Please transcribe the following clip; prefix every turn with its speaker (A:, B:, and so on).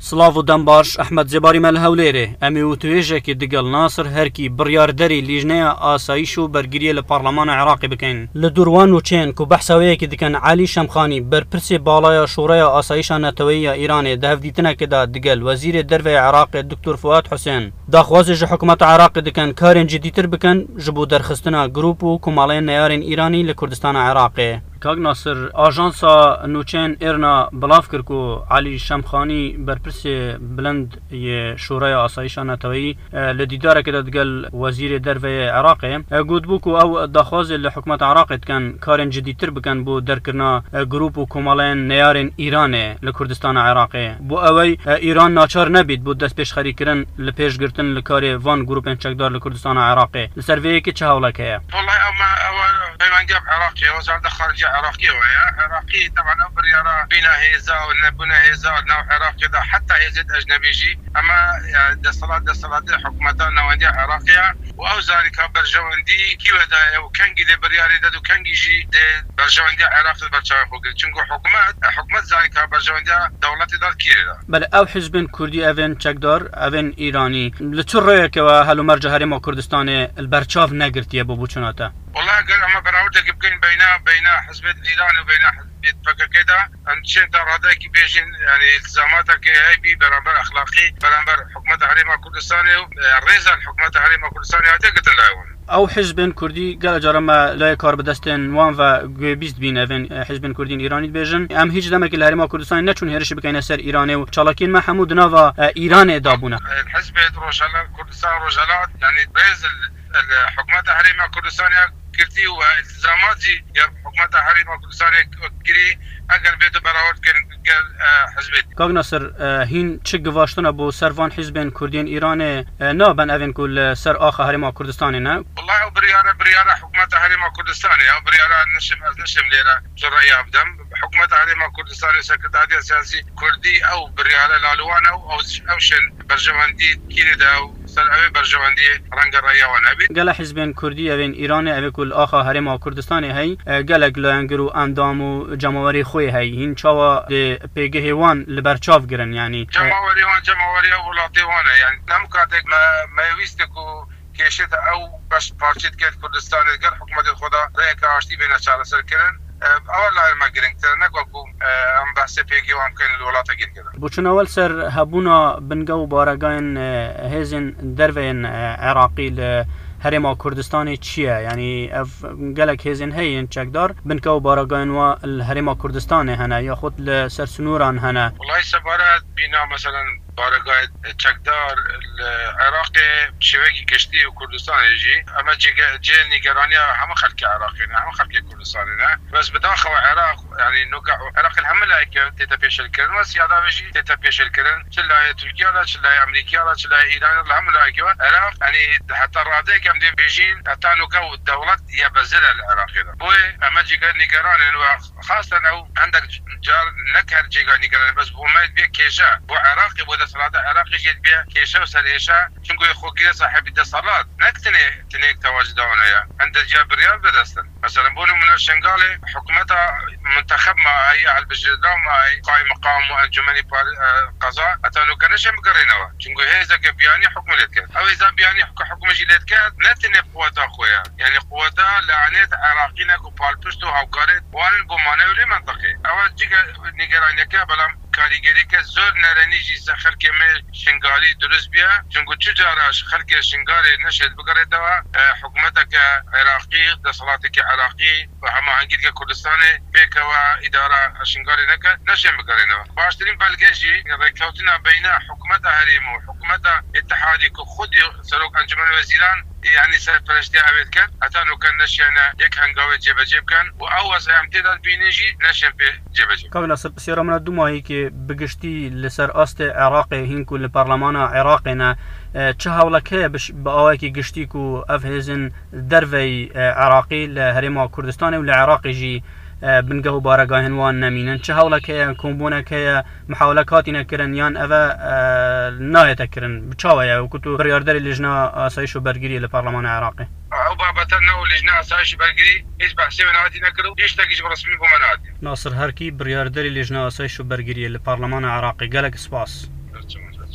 A: سلااو و دەم باش ئەحمەد جێباری مەل هەولێرێ ئەمێ وتوێژێکی دگەڵ ناسر هەرکی بڕیاردەری لیژنەیە ئاسایش و بەرگریە لە پارلەمانە عێراقی بکەین لە دووروان و چێن و بەحساوەیەکی دکەن عالی شەمخانی بەرپرسێ باڵایە شوڕەیە ئاسایشە نەتەوەیە ئیرانێ دەهەڤدیتنەکەدا دگەل وەزیرێ دەرڤەیە عێراقێ دکتۆر فواد حوسێن داخوازێ ji حکومەتە عێراقی دکەن کارێن جدیتر بکەن ji بۆ دەرخستنا گروپ و کوماڵەیە نەیارên ئیرانی لە کوردستانە عێراقێ. کاک ناصر ئاژانسا نوچێن ئێرنا بڵاو کرد و علی شەمخانی بەرپرسێ بلند شوڕەیە ئاسایشە نەتەوەیی لە دیدارێکدا دگەل وەزیرێ دەرڤەیە عێراقێ گوتبوو و ئەو داخوازێ لە حکومەتە عێراقی دکەن کارێن جدیتر بکەن بۆ دەرکردنا گروپ و کوماڵەیەن نەیارên ئیرانێ لە کوردستانە عێراقێ بۆ ئەوەی ئیران ناچار نەبیت بۆ دەست پێشخەریکردن لە پێشگرتن لە کارێ وان گروپێن چەکدار لە کوردستانە عێراقێ لەسەر vەیەکی چه هەوڵێکەیە؟
B: بيمانجاب عراقي وزارة الخارجية عراقية ويا عراقي طبعا بريارة بينا هيزا ونبونا هيزا نوع عراقي ده حتى هيزد أجنبي جي أما ده صلاة حكومتنا نواندي عراقية وأو ذلك برجواندي كي ودا وكان جي ده برياري ده وكان جي ده برجواندي عراقي برشام فوق چونكو حكومت ذلك برجواندي دولتي دار كيري
A: بل أو حزب كردي أفن چكدار أفن إيراني لتشرية كوا هلو مرجع هرم كردستان البرشاف نقرتيه بوچوناته
B: والله قال اما براودك يبقين بين حزب ايران وبين حزب فكر كده انشنت هذاك بيجين يعني التزاماتك هي بي برابر اخلاقي برابر حكومه حريم كردستان الرئيس حكومه حريم كردستان اعتقد لاون
A: او حزب كردي قال جرما لا كار بدستن وان و گویست بین اون حزب کردین ایرانی بیژن ام هیچ دمر که لهرما کردستان نچون هرش بکینه سر ایرانی و چالاکین محمود نوا ایران دابونه
B: الحزب روجالا كردستان روجالات يعني رئيس الحكومه حريم كردستان كرتي والتزاماتي يا حكومه حريم كردستان كري اگر بيت براورد كان حزبت
A: كاغ ناصر هين چه گواشتنا بو سروان حزب كردين ايران نابن اون كل سر اخ حريم كردستان نه
B: والله برياره حكومه حريم كردستان او برياره نشم ليره شرعيه ابدم حكومه حريم كردستان سكرتاريا سياسي كردي او برياره لالوان او شن برجواندي كيردا سر برجواندي رنگ رايا ونبي
A: قال حزب كردي اون ايران او كل اخ حريم كردستان هي قال گلانگرو اندام و جماوري خوي هي هين چاوا د پیگه هوان لبرچاف گرن يعني
B: جماوري ولاتي وانا يعني نمكاتك ما يويستكو كيشت او باش بارچيت كيت كردستان گر حكومه خدا ريك اشتي بين چاله سر كرن اولا ما گرنگ تر نگو ام بحث پیگه وام كان الولاتا گين كده
A: بوچن اول سر هبونا بنگو بارگان هزن دروين عراقي هرما كردستاني چیه يعني قالك هزن هي چکدار بنكو باراگان و الهرما كردستاني هنا یا خود لسر سنوران هنا
B: والله سبارات بينا مثلا باراگاه چکدار العراقي شوية كشتي وكردستان يجي اما جي نيجرانيا هم خلق عراقي هم خلق كردستاني بس بداخل العراق يعني نوقع العراق الحمله تيتا بيش الكرن والسياده بيجي تيتا بيش الكرن شلا تركيا لا شلا امريكا لا شلا ايران الحمله العراق يعني حتى الراديك كم دي بيجين حتى نوقع الدولات يا بزل العراقي بوي اما جي نيجران خاصه او عندك جار نكر جي نيجران بس بوميت بيه كيشا بو عراقي بو صلاة عراقي جيت بيه كيشا وسريشا شنقو يخو كده صاحب الصلاة نكتني تنيك تواجدون يا عند جابريال بدستن مثلا بونو من الشنغالي حكومتها منتخب مع اي على البجرداء مع اي قائم مقام وانجمني قضاء حتى لو كانش مقرينوا شنقو هيزا بياني حكم لتكات او اذا بياني حكم جيلتكات نتني قوتها خويا يعني قوتها لعنات عراقينا كوبالبستو هاوكارت وان بومانولي منطقي او جيجا نيجرانيا كابلام کاریگری که زور نرانی جیز خلق مل شنگاری درست بیا چونکو چجاراش خلق شنگاری نشد بگره دوا حکومت که عراقی دستالات که عراقی و همه هنگیر که کردستان پیک و اداره شنگاری نکرد نشد بگره دوا باشترین بلگشی رکوتنا بین حکومت حریم و حکومت اتحادی که خود سروک انجمن وزیران يعني سرپرستی اوید کرد حتی نو کن نشیانه یک هنگاوه جبه جب کن و او از امتداد بینیجی نشین پی جبه جب
A: قبل سیرا من دو ماهی که بگشتی لسر است عراقی هینکو لپارلمان عراقینا چه هولکه با آوه که گشتی کو افهزن دروی عراقی لهرما کردستان و لعراقی جی بنگهو بارگاهن وان نمینن چه هولکه کمبونکه محاولکاتی نکرن یان اوه نایت کرن بچاوه و کتو بریاردر لجنا آسایش و برگیری لپارلمان عراقی
B: او بابتنا ولجنا آسایش برگیری هیچ بحثی مناتی نکرو هیچ تاکیش برسمی بمناتی
A: ناصر هرکی بریاردر لجنا آسایش و برگیری لپارلمان عراقی گلک سپاس
B: بچه